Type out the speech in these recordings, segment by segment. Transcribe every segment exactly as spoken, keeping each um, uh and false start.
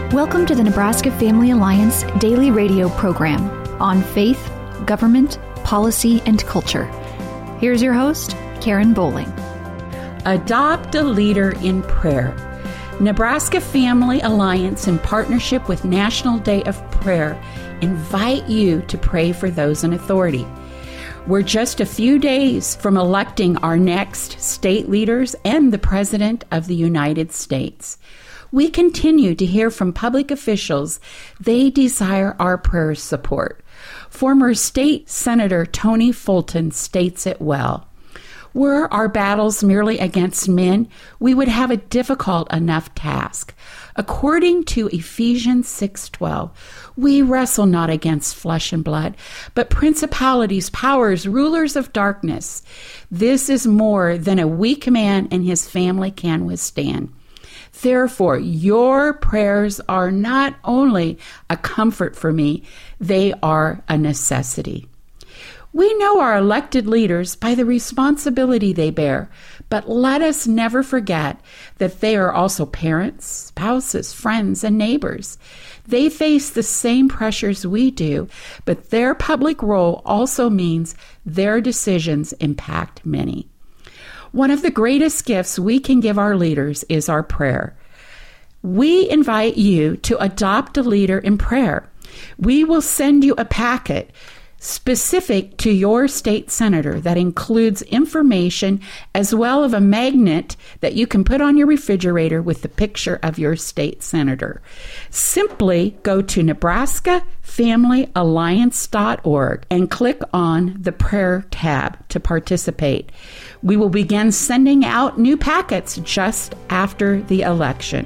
Welcome to the Nebraska Family Alliance daily radio program on faith, government, policy, and culture. Here's your host, Karen Bowling. Adopt a leader in prayer. Nebraska Family Alliance, in partnership with National Day of Prayer, invite you to pray for those in authority. We're just a few days from electing our next state leaders and the President of the United States. We continue to hear from public officials they desire our prayer support. Former State Senator Tony Fulton states it well. Were our battles merely against men, we would have a difficult enough task. According to Ephesians six twelve, we wrestle not against flesh and blood, but principalities, powers, rulers of darkness. This is more than a weak man and his family can withstand. Therefore, your prayers are not only a comfort for me, they are a necessity. We know our elected leaders by the responsibility they bear, but let us never forget that they are also parents, spouses, friends, and neighbors. They face the same pressures we do, but their public role also means their decisions impact many. One of the greatest gifts we can give our leaders is our prayer. We invite you to adopt a leader in prayer. We will send you a packet specific to your state senator that includes information as well as a magnet that you can put on your refrigerator with the picture of your state senator. Simply go to Nebraska Family Alliance dot org and click on the prayer tab to participate. We will begin sending out new packets just after the election.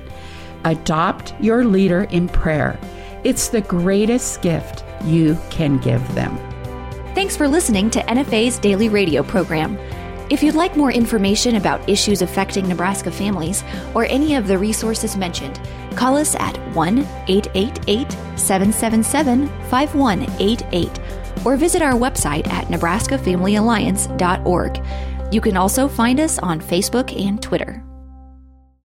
Adopt your leader in prayer. It's the greatest gift you can give them. Thanks for listening to N F A's daily radio program. If you'd like more information about issues affecting Nebraska families or any of the resources mentioned, call us at one eight eight eight, seven seven seven, five one eight eight or visit our website at Nebraska Family Alliance dot org. You can also find us on Facebook and Twitter.